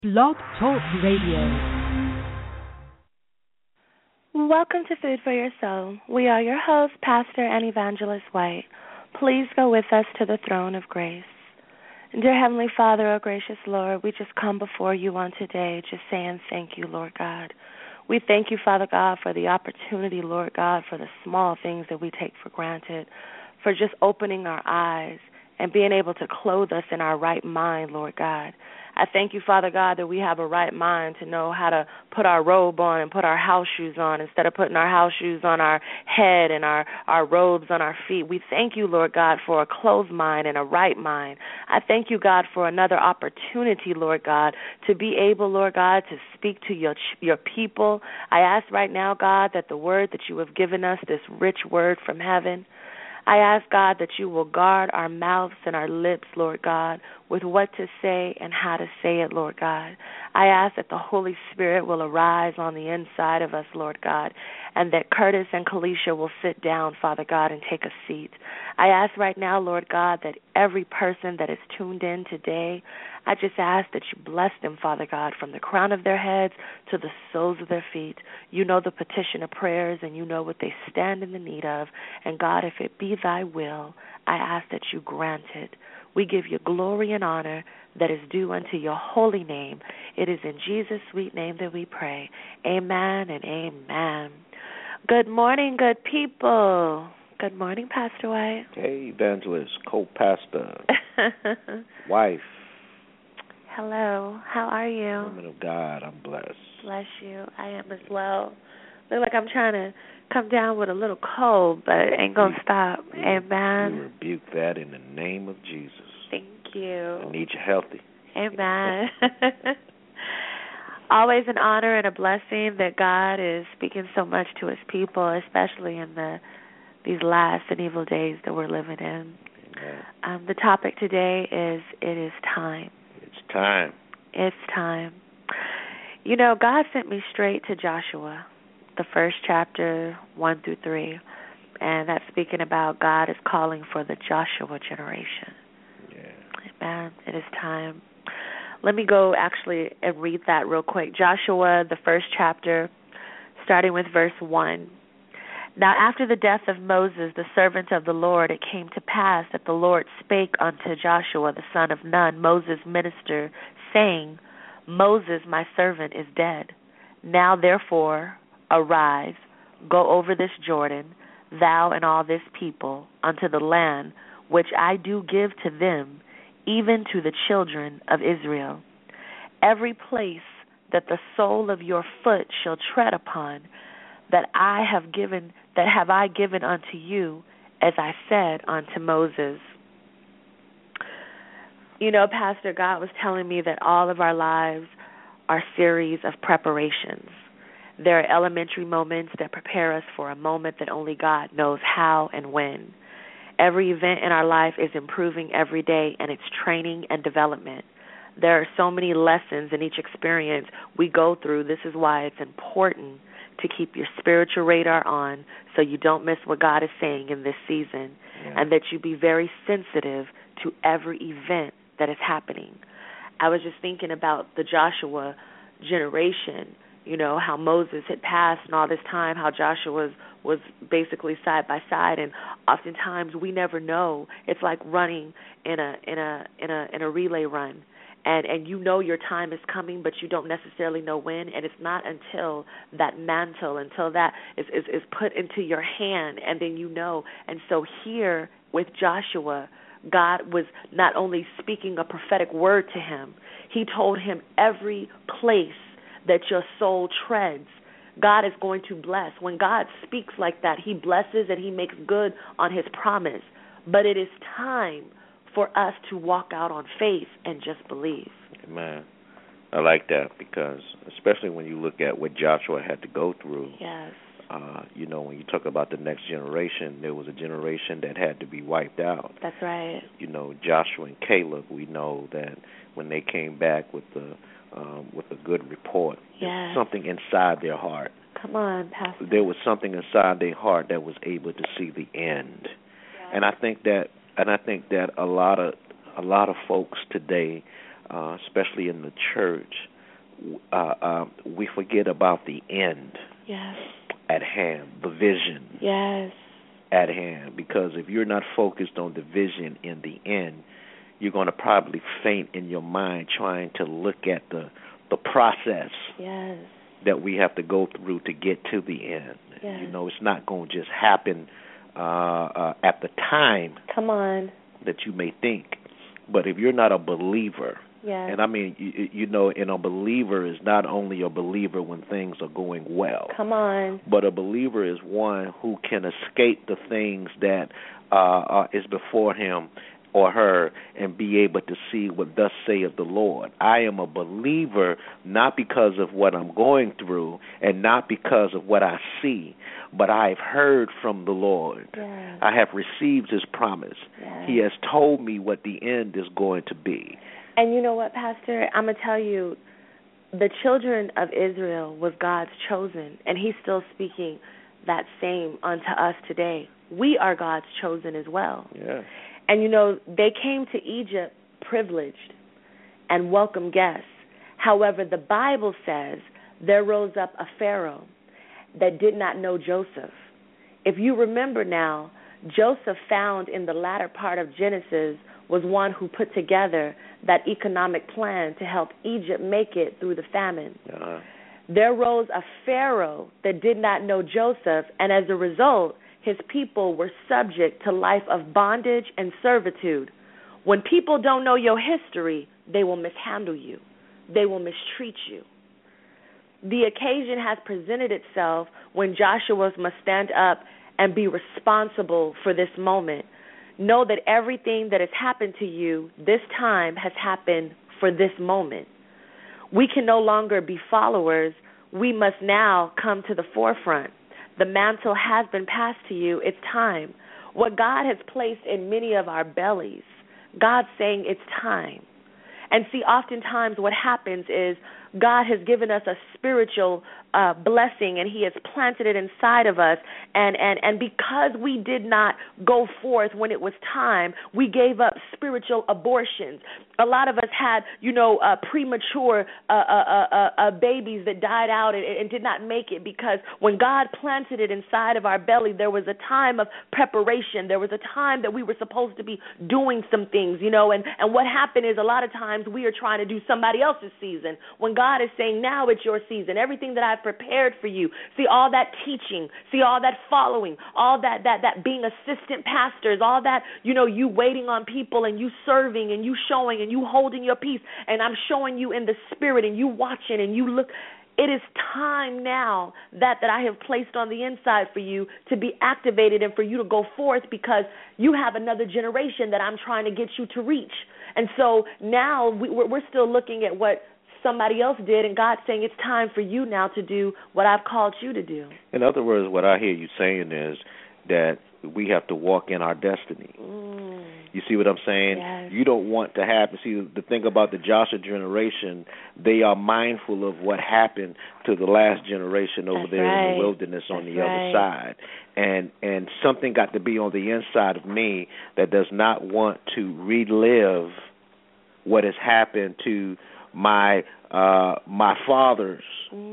Blog Talk Radio. Welcome to Food for Your Soul. We are your hosts, Pastor and Evangelist White. Please go with us to the throne of grace. Dear Heavenly Father, oh gracious Lord, we just come before you on today just saying thank you, Lord God. We thank you, Father God, for the opportunity, Lord God, for the small things that we take for granted, for just opening our eyes and being able to clothe us in our right mind, Lord God. I thank you, Father God, that we have a right mind to know how to put our robe on and put our house shoes on instead of putting our house shoes on our head and our robes on our feet. We thank you, Lord God, for a clothed mind and a right mind. I thank you, God, for another opportunity, Lord God, to be able, Lord God, to speak to your people. I ask right now, God, that the word that you have given us, this rich word from heaven, I ask, God, that you will guard our mouths and our lips, Lord God, with what to say and how to say it, Lord God. I ask that the Holy Spirit will arise on the inside of us, Lord God, and that Curtis and Kalisha will sit down, Father God, and take a seat. I ask right now, Lord God, that every person that is tuned in today, I just ask that you bless them, Father God, from the crown of their heads to the soles of their feet. You know the petition of prayers, and you know what they stand in the need of. And God, if it be thy will, I ask that you grant it. We give you glory and honor that is due unto your holy name. It is in Jesus' sweet name that we pray. Amen and amen. Good morning, good people. Good morning, Pastor White. Hey, evangelist, co-pastor, wife. Hello. How are you? Woman of God, I'm blessed. Bless you. I am as well. Look like I'm trying to come down with a little cold, but it ain't going to stop. Amen. We rebuke that in the name of Jesus. Thank you. I need you healthy. Amen. Always an honor and a blessing that God is speaking so much to his people, especially in these last and evil days that we're living in. The topic today is It Is Time. It's time. It's time. You know, God sent me straight to Joshua, the first chapter, 1 through 3, and that's speaking about God is calling for the Joshua generation. Yeah. Amen. It is time. Let me go actually and read that real quick. Joshua, the first chapter, starting with verse 1. Now after the death of Moses, the servant of the Lord, it came to pass that the Lord spake unto Joshua, the son of Nun, Moses' minister, saying, Moses, my servant, is dead. Now therefore arise, go over this Jordan, thou and all this people, unto the land which I do give to them, even to the children of Israel. Every place that the sole of your foot shall tread upon, that have I given unto you, as I said unto Moses. You know, Pastor, God was telling me that all of our lives are series of preparations. There are elementary moments that prepare us for a moment that only God knows how and when. Every event in our life is improving every day, and it's training and development. There are so many lessons in each experience we go through. This is why it's important to keep your spiritual radar on so you don't miss what God is saying in this season, and that you be very sensitive to every event that is happening. I was just thinking about the Joshua generation, you know, how Moses had passed and all this time, how Joshua was basically side by side, and oftentimes we never know. It's like running in a relay run. And you know your time is coming, but you don't necessarily know when, and it's not until that mantle, until that is put into your hand, and then you know. And so here with Joshua, God was not only speaking a prophetic word to him, he told him every place that your soul treads, God is going to bless. When God speaks like that, he blesses and he makes good on his promise. But it is time for us to walk out on faith and just believe. Amen. I like that because especially when you look at what Joshua had to go through. Yes. You know, when you talk about the next generation, there was a generation that had to be wiped out. That's right. You know, Joshua and Caleb, we know that when they came back with a good report, yes, something inside their heart. Come on, Pastor. There was something inside their heart that was able to see the end. Yes. And I think that a lot of folks today, especially in the church, we forget about the end Yes. at hand, the vision Yes. at hand. Because if you're not focused on the vision in the end, you're going to probably faint in your mind trying to look at the process Yes. that we have to go through to get to the end. Yes. You know, it's not going to just happen at the time Come on. that you may think. But if you're not a believer, Yes. and I mean, you know, and a believer is not only a believer when things are going well. Come on. But a believer is one who can escape the things that is before him or her and be able to see what thus saith the Lord. I am a believer not because of what I'm going through and not because of what I see, but I've heard from the Lord. Yes. I have received his promise. Yes. He has told me what the end is going to be. And you know what, Pastor? I'm going to tell you, the children of Israel was God's chosen, and he's still speaking that same unto us today. We are God's chosen as well. Yeah. And, you know, they came to Egypt privileged and welcome guests. However, the Bible says there rose up a Pharaoh that did not know Joseph. If you remember now, Joseph, found in the latter part of Genesis, was one who put together that economic plan to help Egypt make it through the famine. Uh-huh. There rose a Pharaoh that did not know Joseph, and as a result, his people were subject to life of bondage and servitude. When people don't know your history, they will mishandle you. They will mistreat you. The occasion has presented itself when Joshua must stand up and be responsible for this moment. Know that everything that has happened to you this time has happened for this moment. We can no longer be followers. We must now come to the forefront. The mantle has been passed to you. It's time. What God has placed in many of our bellies, God's saying it's time. And see, oftentimes what happens is God has given us a spiritual blessing, and he has planted it inside of us. And because we did not go forth when it was time, we gave up spiritual abortions. A lot of us had, premature babies that died out and did not make it, because when God planted it inside of our belly, there was a time of preparation. There was a time that we were supposed to be doing some things, and what happened is a lot of times we are trying to do somebody else's season when God is saying, now it's your season. Everything that I've prepared for you. See all that teaching, see all that following, all that being assistant pastors, all that, you waiting on people and you serving and you showing and you holding your peace, and I'm showing you in the spirit and you watching and you look. It is time now that I have placed on the inside for you to be activated and for you to go forth, because you have another generation that I'm trying to get you to reach. And so now we're still looking at what somebody else did, and God's saying it's time for you now to do what I've called you to do. In other words, what I hear you saying is that we have to walk in our destiny. You see what I'm saying? Yes. You don't want to happen. See, the thing about the Joshua generation, they are mindful of what happened to the last generation over That's there right. in the wilderness on That's the other side. And something got to be on the inside of me that does not want to relive what has happened to my fathers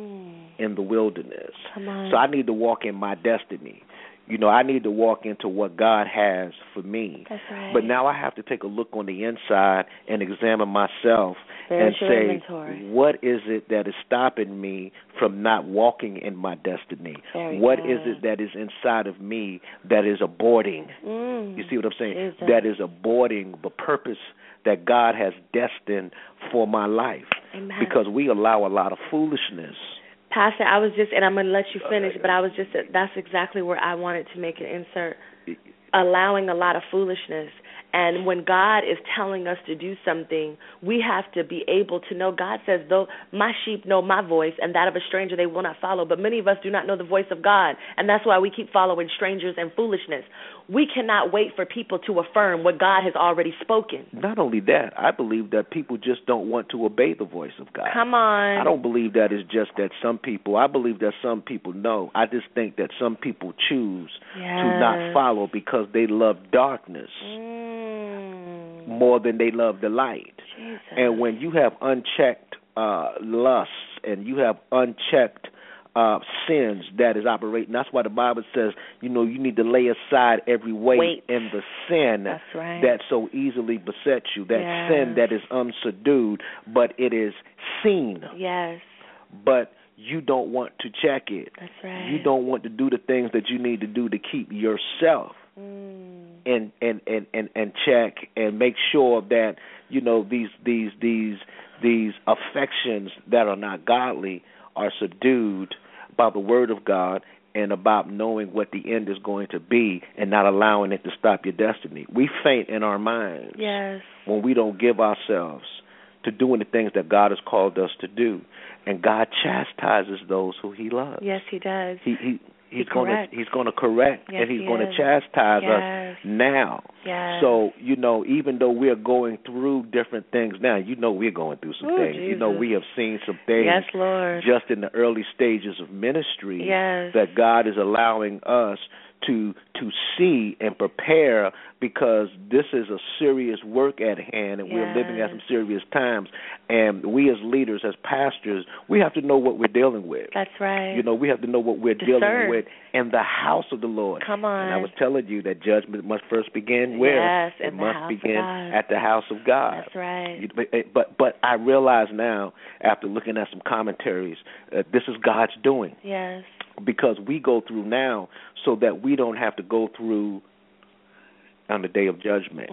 in the wilderness. Come on. So I need to walk in my destiny. I need to walk into what God has for me. That's right. But now I have to take a look on the inside and examine myself and Spiritual say, inventory. what is it that is stopping me from not walking in my destiny? What is it that is inside of me that is aborting? You see what I'm saying? Jesus. That is aborting the purpose that God has destined for my life. Amen. Because we allow a lot of foolishness. Pastor, I was just, and I'm going to let you finish, but I was just, that's exactly where I wanted to make an insert. Allowing a lot of foolishness. And when God is telling us to do something, we have to be able to know. God says, though my sheep know my voice, and that of a stranger they will not follow. But many of us do not know the voice of God, and that's why we keep following strangers and foolishness. We cannot wait for people to affirm what God has already spoken. Not only that, I believe that people just don't want to obey the voice of God. Come on. I don't believe that it's just that some people, I believe that some people know. I just think that some people choose to not follow because they love darkness more than they love the light. Jesus. And when you have unchecked lusts and you have unchecked sins that is operating. That's why the Bible says, you need to lay aside every weight and the sin that so easily besets you, that sin that is unsubdued, but it is seen. Yes. But you don't want to check it. That's right. You don't want to do the things that you need to do to keep yourself and check and make sure that these affections that are not godly are subdued by the Word of God and about knowing what the end is going to be and not allowing it to stop your destiny. We faint in our minds when we don't give ourselves to doing the things that God has called us to do. And God chastises those who He loves. Yes, He does. He's going to correct and He's going to chastise us now. Yes. So, even though we're going through different things now, we're going through some things. Jesus. We have seen some things just in the early stages of ministry that God is allowing us to see and prepare, because this is a serious work at hand, and we're living at some serious times. And we as leaders, as pastors, we have to know what we're dealing with. That's right. We have to know what we're dealing with in the house of the Lord. Come on. And I was telling you that judgment must first begin where? Yes, it must begin at the house of God. That's right. But I realize now, after looking at some commentaries, this is God's doing. Yes. Because we go through now so that we don't have to go through on the day of judgment.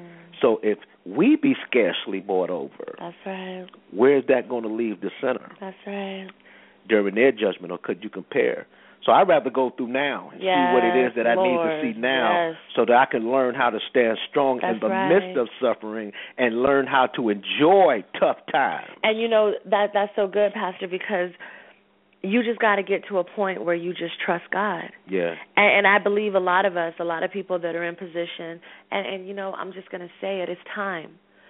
So if we be scarcely bought over, that's right, where is that going to leave the sinner? That's right. During their judgment, or could you compare? So I'd rather go through now and see what it is that I need to see now so that I can learn how to stand strong in the midst of suffering and learn how to enjoy tough times. And that's so good, Pastor, because you just got to get to a point where you just trust God. Yeah. And I believe a lot of people that are in position, and I'm just going to say it, it's time.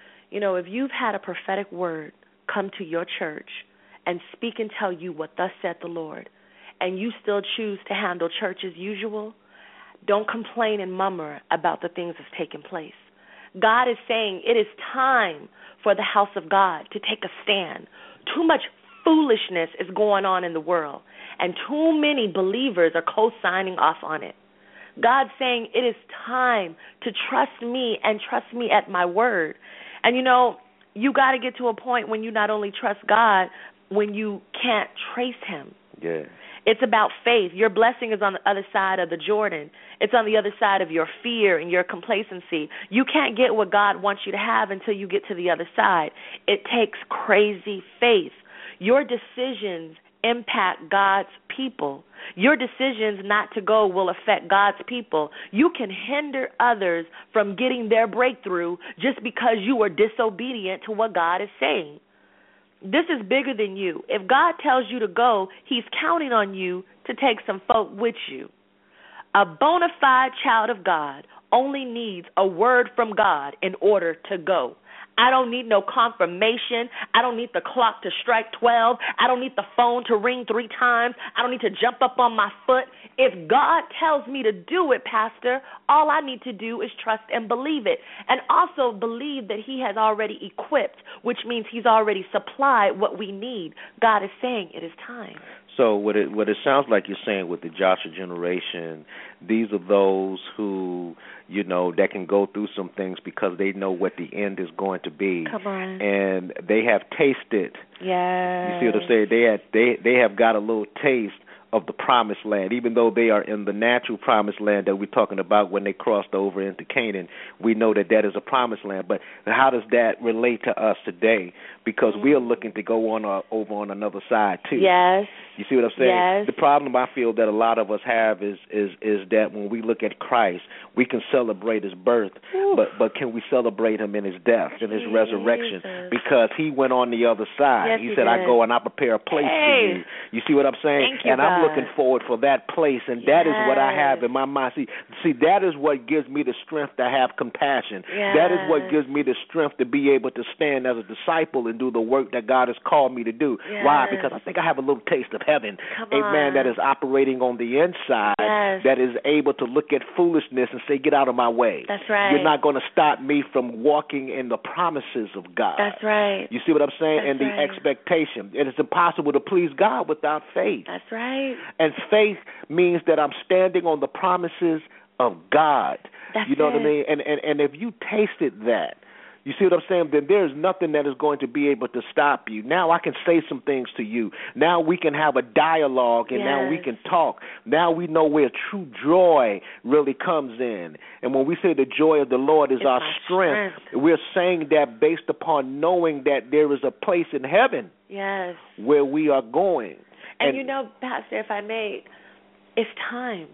If you've had a prophetic word come to your church and speak and tell you what thus said the Lord, and you still choose to handle church as usual, don't complain and murmur about the things that's taking place. God is saying it is time for the house of God to take a stand. Too much foolishness is going on in the world, and too many believers are co-signing off on it. God's saying it is time to trust me and trust me at my word. And you got to get to a point when you not only trust God, when you can't trace Him. Yeah. It's about faith. Your blessing is on the other side of the Jordan. It's on the other side of your fear and your complacency. You can't get what God wants you to have until you get to the other side. It takes crazy faith. Your decisions impact God's people. Your decisions not to go will affect God's people. You can hinder others from getting their breakthrough just because you are disobedient to what God is saying. This is bigger than you. If God tells you to go, He's counting on you to take some folk with you. A bona fide child of God only needs a word from God in order to go. I don't need no confirmation. I don't need the clock to strike 12. I don't need the phone to ring 3 times. I don't need to jump up on my foot. If God tells me to do it, Pastor, all I need to do is trust and believe it. And also believe that He has already equipped, which means He's already supplied what we need. God is saying it is time. So what it sounds like you're saying with the Joshua generation, these are those who, that can go through some things because they know what the end is going to be. Come on. And they have tasted. Yeah. You see what I'm saying? They have got a little taste of the promised land, even though they are in the natural promised land that we're talking about when they crossed over into Canaan. We know that is a promised land. But how does that relate to us today? Because we are looking to go over on another side too. Yes. You see what I'm saying? Yes. The problem I feel that a lot of us have is that when we look at Christ, we can celebrate His birth, but can we celebrate Him in His death, in His resurrection? Because He went on the other side. Yes, he said, did. I go and I prepare a place for you. You see what I'm saying? Thank you, God. looking forward for that place, and that is what I have in my mind. See, that is what gives me the strength to have compassion. That is what gives me the strength to be able to stand as a disciple and do the work that God has called me to do. Why? Because I think I have a little taste of heaven. Amen. That is operating on the inside, that is able to look at foolishness and say, get out of my way. That's right. You're not going to stop me from walking in the promises of God. That's right. You see what I'm saying? That's and the expectation. It is impossible to please God without faith. That's right. And faith means that I'm standing on the promises of God. That's you know what I mean? And if you tasted that, you see what I'm saying? Then there's nothing that is going to be able to stop you. Now I can say some things to you. Now we can have a dialogue, and now we can talk. Now we know where true joy really comes in. And when we say the joy of the Lord is our strength, we're saying that based upon knowing that there is a place in heaven where we are going. And you know, Pastor, if I may, it's time.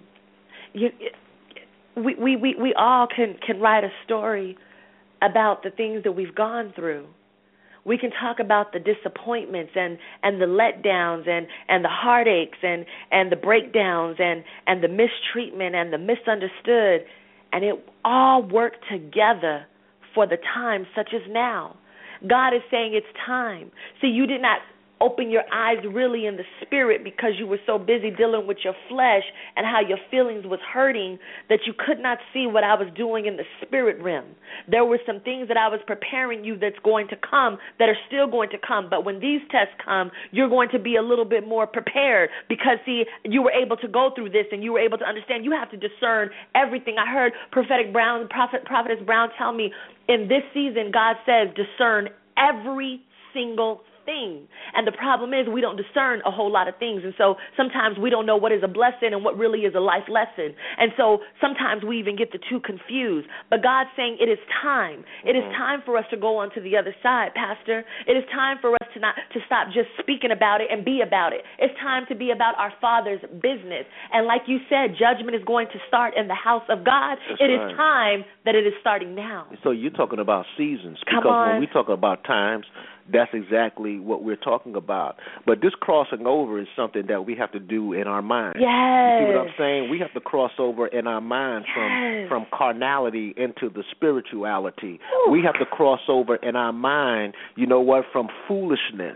We all can write a story about the things that we've gone through. We can talk about the disappointments and the letdowns and the heartaches and the breakdowns and the mistreatment and the misunderstood, and it all worked together for the time such as now. God is saying it's time. See, you did not open your eyes really in the spirit because you were so busy dealing with your flesh and how your feelings was hurting that you could not see what I was doing in the spirit realm. There were some things that I was preparing you that's going to come, that are still going to come, but when these tests come, you're going to be a little bit more prepared because, see, you were able to go through this and you were able to understand. You have to discern everything. I heard Prophetess Brown tell me, in this season, God says, discern every single thing. And the problem is we don't discern a whole lot of things. And so sometimes we don't know what is a blessing and what really is a life lesson. And so sometimes we even get the two confused. But God's saying it is time. It is time for us to go on to the other side, Pastor. It is time for us to stop just speaking about it and be about it. It's time to be about our Father's business. And like you said, judgment is going to start in the house of God. It is time that it is starting now. So you're talking about seasons. Because when we talk about times, that's exactly what we're talking about. But this crossing over is something that we have to do in our mind. Yes. You see what I'm saying? We have to cross over in our minds from carnality into the spirituality. Ooh. We have to cross over in our mind, you know what, from foolishness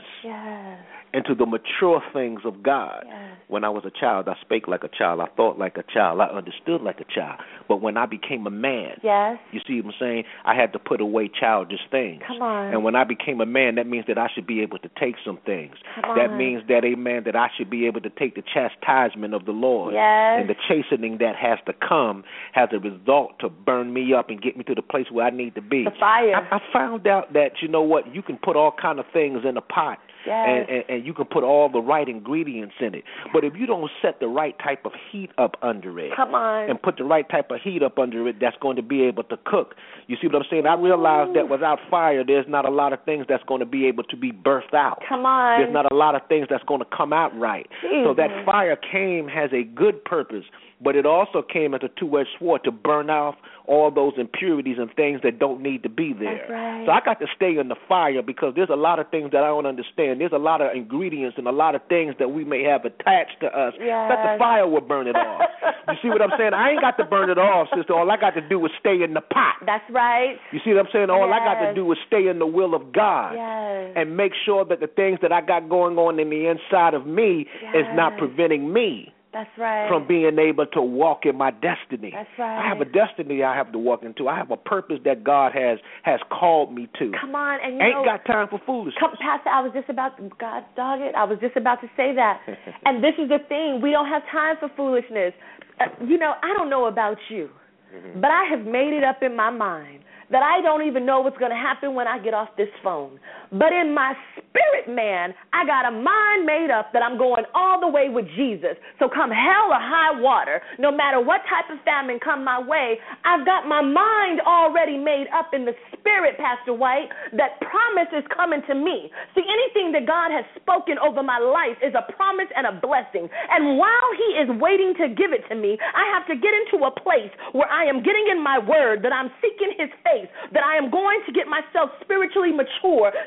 into the mature things of God. When I was a child, I spake like a child. I thought like a child. I understood like a child. But when I became a man, you see what I'm saying? I had to put away childish things. Come on. And when I became a man, that means that I should be able to take some things. That means that, amen, that I should be able to take the chastisement of the Lord. And the chastening that has to come has a result to burn me up and get me to the place where I need to be. The fire. I found out that, you know what, you can put all kind of things in a pot. And you can put all the right ingredients in it. But if you don't set the right type of heat up under it and put the right type of heat up under it that's going to be able to cook, you see what I'm saying? I realized that without fire, there's not a lot of things that's going to be able to be birthed out. There's not a lot of things that's going to come out right. So that fire has a good purpose, but it also came as a two-edged sword to burn off all those impurities and things that don't need to be there. So I got to stay in the fire because there's a lot of things that I don't understand. There's a lot of ingredients and a lot of things that we may have attached to us that the fire will burn it off. You see what I'm saying? I ain't got to burn it off, sister. All I got to do is stay in the pot. That's right. You see what I'm saying? All I got to do is stay in the will of God and make sure that the things that I got going on in the inside of me is not preventing me from being able to walk in my destiny. I have a destiny I have to walk into. I have a purpose that God has called me to. Come on. And ain't got time for foolishness. Pastor, I was just about to, God dog it, I was just about to say that. And this is the thing. We don't have time for foolishness. You know, I don't know about you, but I have made it up in my mind that I don't even know what's going to happen when I get off this phone. But in my spirit, man, I got a mind made up that I'm going all the way with Jesus. So come hell or high water, no matter what type of famine come my way, I've got my mind already made up in the spirit, Pastor White, that promise is coming to me. See, anything that God has spoken over my life is a promise and a blessing. And while he is waiting to give it to me, I have to get into a place where I am getting in my word, that I'm seeking his face, that I am going to get myself spiritually mature so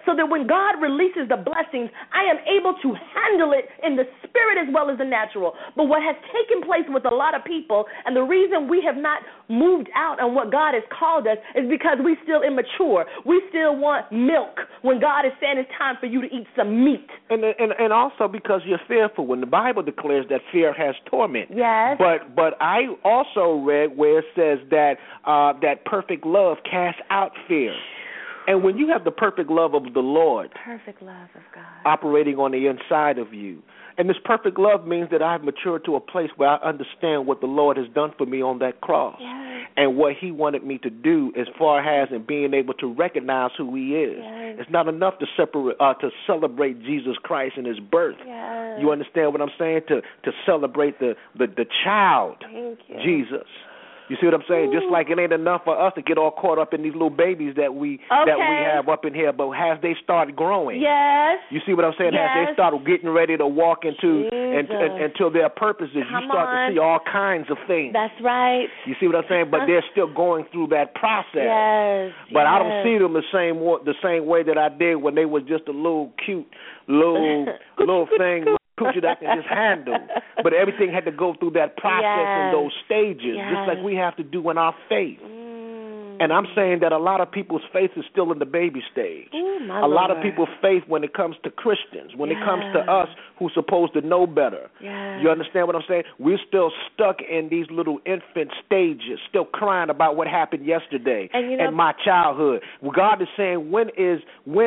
so that when God releases the blessings, I am able to handle it in the spirit as well as the natural. But what has taken place with a lot of people, and the reason we have not moved out on what God has called us, is because we still immature. We still want milk when God is saying it's time for you to eat some meat. And also because you're fearful. When the Bible declares that fear has torment. Yes. But I also read where it says that that perfect love casts out fear. And when you have the perfect love of the Lord, perfect love of God, operating on the inside of you, and this perfect love means that I've matured to a place where I understand what the Lord has done for me on that cross, yes, and what He wanted me to do as far as in being able to recognize who He is. Yes. It's not enough to celebrate Jesus Christ and His birth. Yes. You understand what I'm saying? To celebrate the child, Thank you. Jesus. You see what I'm saying? Just like it ain't enough for us to get all caught up in these little babies that we have up in here, but as they start growing, yes, you see what I'm saying? Yes. As they start getting ready to walk into until their purposes, you start to see all kinds of things. That's right. You see what I'm saying? But they're still going through that process. Yes. But I don't see them the same way that I did when they were just a little cute little thing. Coochie that I can just handle. But everything had to go through that process and those stages, just like we have to do in our faith. And I'm saying that a lot of people's faith is still in the baby stage. A lot of people's faith when it comes to Christians, when it comes to us who's supposed to know better. You understand what I'm saying? We're still stuck in these little infant stages, still crying about what happened yesterday and my childhood. God is saying, when is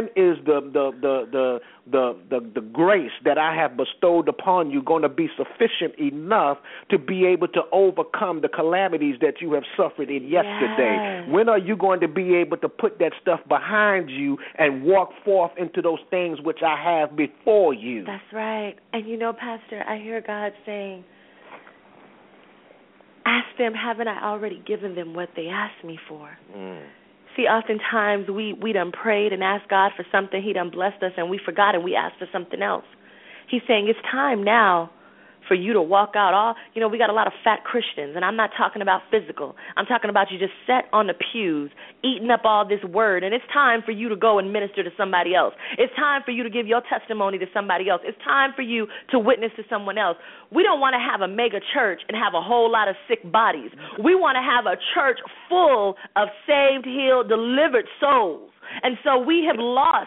the grace that I have bestowed upon you going to be sufficient enough to be able to overcome the calamities that you have suffered in yesterday? When are you going to be able to put that stuff behind you and walk forth into those things which I have before you? That's right. And Pastor, I hear God saying, ask them, haven't I already given them what they asked me for? See, oftentimes we done prayed and asked God for something. He done blessed us, and we forgot and we asked for something else. He's saying it's time now for you to walk out. We got a lot of fat Christians, and I'm not talking about physical. I'm talking about you just sat on the pews, eating up all this word, and it's time for you to go and minister to somebody else. It's time for you to give your testimony to somebody else. It's time for you to witness to someone else. We don't want to have a mega church and have a whole lot of sick bodies. We want to have a church full of saved, healed, delivered souls. And so we have lost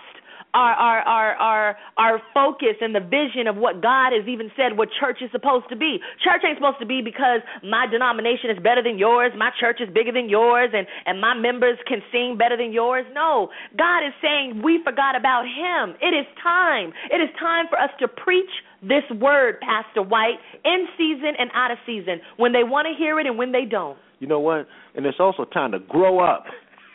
our focus and the vision of what God has even said what church is supposed to be. Church ain't supposed to be because my denomination is better than yours, my church is bigger than yours, and my members can sing better than yours. No, God is saying we forgot about Him. It is time. It is time for us to preach this word, Pastor White, in season and out of season, when they want to hear it and when they don't. You know what? And it's also time to grow up.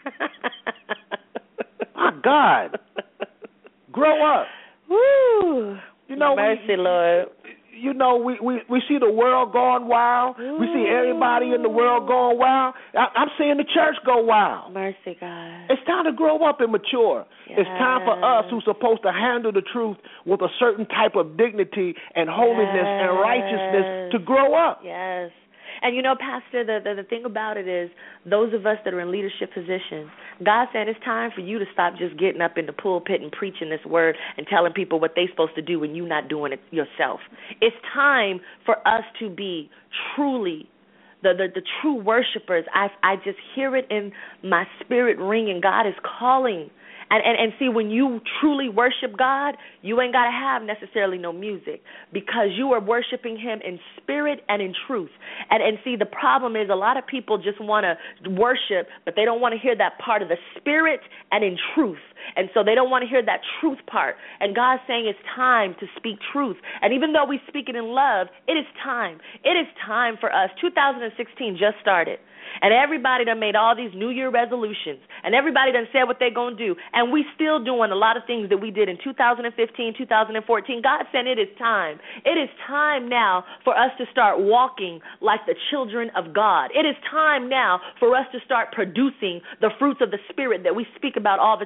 My God. Grow up. Woo. Mercy, Lord. We see the world going wild. We see everybody in the world going wild. I'm seeing the church go wild. Mercy, God. It's time to grow up and mature. Yes. It's time for us who's supposed to handle the truth with a certain type of dignity and holiness and righteousness to grow up. Yes. And Pastor, the thing about it is, those of us that are in leadership positions, God said it's time for you to stop just getting up in the pulpit and preaching this word and telling people what they're supposed to do when you're not doing it yourself. It's time for us to be truly the true worshipers. I just hear it in my spirit ringing. God is calling. And see, when you truly worship God, you ain't got to have necessarily no music, because you are worshiping Him in spirit and in truth. And see, the problem is a lot of people just want to worship, but they don't want to hear that part of the spirit and in truth. And so they don't want to hear that truth part. And God's saying it's time to speak truth. And even though we speak it in love, it is time. It is time for us. 2016 just started. And everybody done made all these New Year resolutions. And everybody done said what they're going to do. And we still doing a lot of things that we did in 2015, 2014. God said it is time. It is time now for us to start walking like the children of God. It is time now for us to start producing the fruits of the Spirit that we speak about all the time.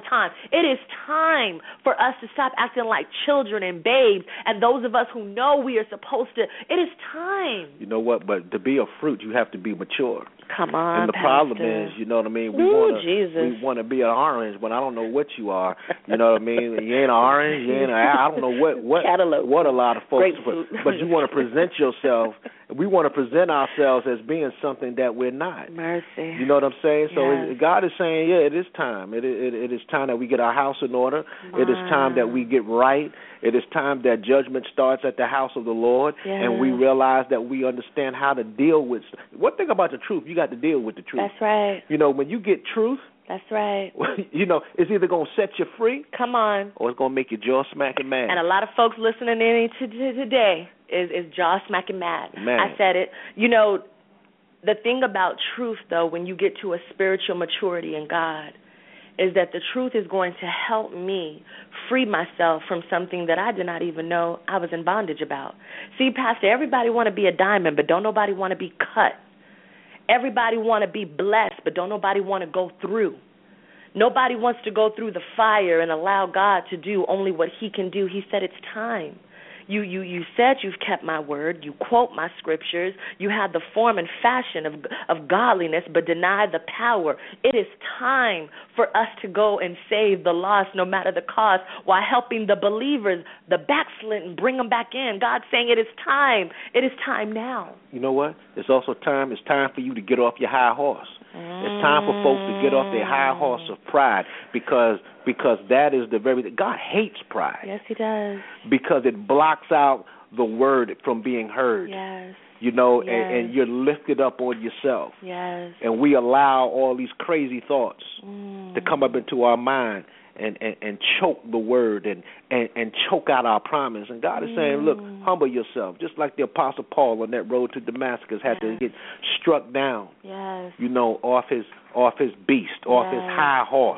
It is time for us to stop acting like children and babes, and those of us who know we are supposed to. It is time. You know what? But to be a fruit, you have to be mature. Come on, and the Pastor. problem is, you know what I mean? We want to be an orange, but I don't know what you are. You know what I mean? You ain't an orange. You ain't I don't know what a lot of folks. But you want to present yourself. We want to present ourselves as being something that we're not. Mercy. You know what I'm saying? So yes. God is saying, yeah, it is time. It is time that we get our house in order. It is time that we get right. It is time that judgment starts at the house of the Lord, and we realize that we understand how to deal with. One thing about the truth, you got to deal with the truth. That's right. You know, when you get truth, that's right. You know, it's either going to set you free, come on, or it's going to make you jaw smacking mad. And a lot of folks listening in today is jaw smacking mad. I said it. You know, the thing about truth, though, when you get to a spiritual maturity in God, is that the truth is going to help me free myself from something that I did not even know I was in bondage about. See, Pastor, everybody want to be a diamond, but don't nobody want to be cut. Everybody want to be blessed, but don't nobody want to go through. Nobody wants to go through the fire and allow God to do only what he can do. He said it's time. You said you've kept my word. You quote my scriptures. You had the form and fashion of godliness, but denied the power. It is time for us to go and save the lost, no matter the cost, while helping the believers, the backslidden, bring them back in. God's saying it is time. It is time now. You know what? It's also time. It's time for you to get off your high horse. It's time for folks to get off their high horse of pride, because that is the very thing. God hates pride. Yes, he does. Because it blocks out the word from being heard. Yes. You know, yes. And you're lifted up on yourself. Yes. And we allow all these crazy thoughts to come up into our mind and choke the word and choke out our promise. And God is saying, look, humble yourself. Just like the Apostle Paul on that road to Damascus had to get struck down, you know, off his beast, off his high horse,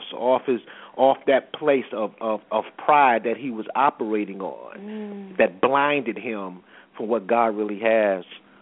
off that place of pride that he was operating on, that blinded him from what God really has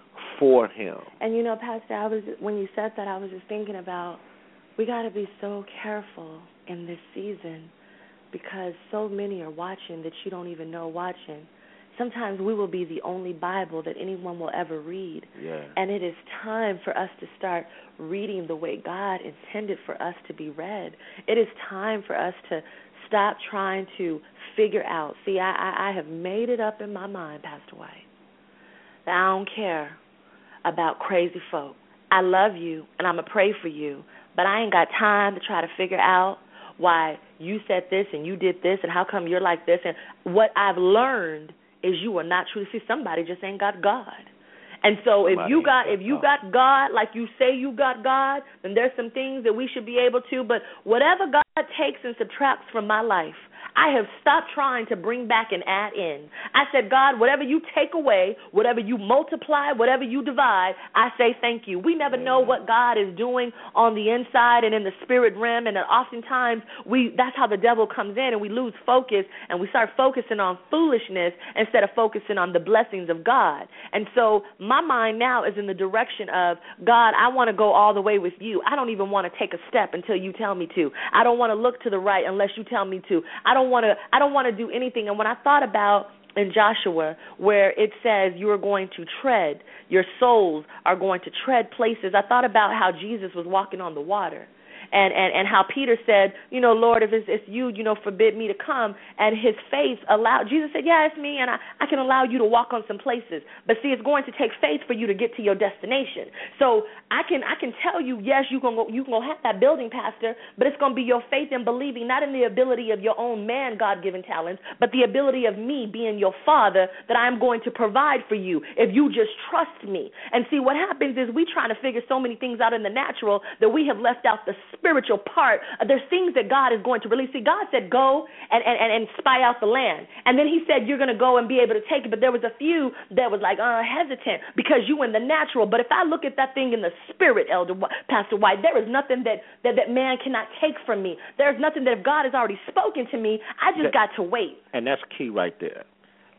for him. And, you know, Pastor, when you said that, I was just thinking about, we got to be so careful in this season, because so many are watching that you don't even know watching. Sometimes we will be the only Bible that anyone will ever read. Yeah. And it is time for us to start reading the way God intended for us to be read. It is time for us to stop trying to figure out. See, I have made it up in my mind, Pastor White, that I don't care about crazy folk. I love you, and I'm going to pray for you, but I ain't got time to try to figure out why you said this and you did this and how come you're like this. And what I've learned is you are not true. See, somebody just ain't got God. And so if you got God like you say you got God, then there's some things that we should be able to. But whatever God takes and subtracts from my life, I have stopped trying to bring back and add in. I said, God, whatever you take away, whatever you multiply, whatever you divide, I say thank you. We never know what God is doing on the inside and in the spirit realm, and oftentimes that's how the devil comes in, and we lose focus, and we start focusing on foolishness instead of focusing on the blessings of God. And so my mind now is in the direction of, God, I want to go all the way with you. I don't even want to take a step until you tell me to. I don't want to look to the right unless you tell me to. I don't want to do anything. And when I thought about in Joshua where it says you are going to tread, your souls are going to tread places, I thought about how Jesus was walking on the water. And how Peter said, you know, Lord, if it's you, you know, forbid me to come. And his faith allowed, Jesus said, yeah, it's me, and I can allow you to walk on some places. But see, it's going to take faith for you to get to your destination. So I can tell you, yes, you can go have that building, Pastor, but it's going to be your faith in believing, not in the ability of your own man God-given talents, but the ability of me being your father, that I'm going to provide for you if you just trust me. And see, what happens is we trying to figure so many things out in the natural that we have left out the spiritual part. There's things that God is going to release. See, God said go and spy out the land. And then he said you're going to go and be able to take it. But there was a few that was like hesitant because you in the natural. But if I look at that thing in the spirit, Pastor White, there is nothing that man cannot take from me. There's nothing that if God has already spoken to me, I just got to wait. And that's key right there.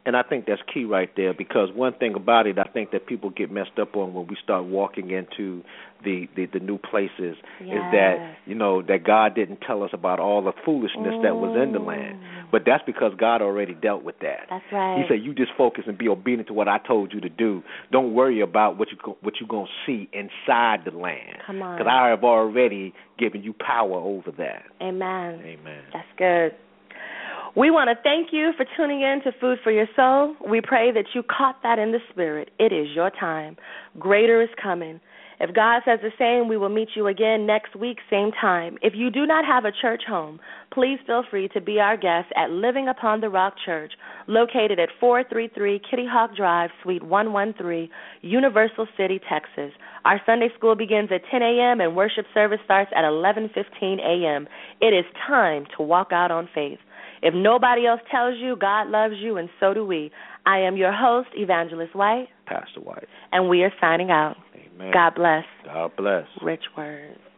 And I think that's key right there, because one thing about it, I think that people get messed up on when we start walking into the new places is that, that God didn't tell us about all the foolishness that was in the land. But that's because God already dealt with that. That's right. He said, you just focus and be obedient to what I told you to do. Don't worry about what you're going to see inside the land. Come on. Because I have already given you power over that. Amen. Amen. That's good. We want to thank you for tuning in to Food for Your Soul. We pray that you caught that in the spirit. It is your time. Greater is coming. If God says the same, we will meet you again next week, same time. If you do not have a church home, please feel free to be our guest at Living Upon the Rock Church, located at 433 Kitty Hawk Drive, Suite 113, Universal City, Texas. Our Sunday school begins at 10 a.m. and worship service starts at 11:15 a.m. It is time to walk out on faith. If nobody else tells you, God loves you, and so do we. I am your host, Evangelist White. Pastor White. And we are signing out. Amen. God bless. God bless. Rich words.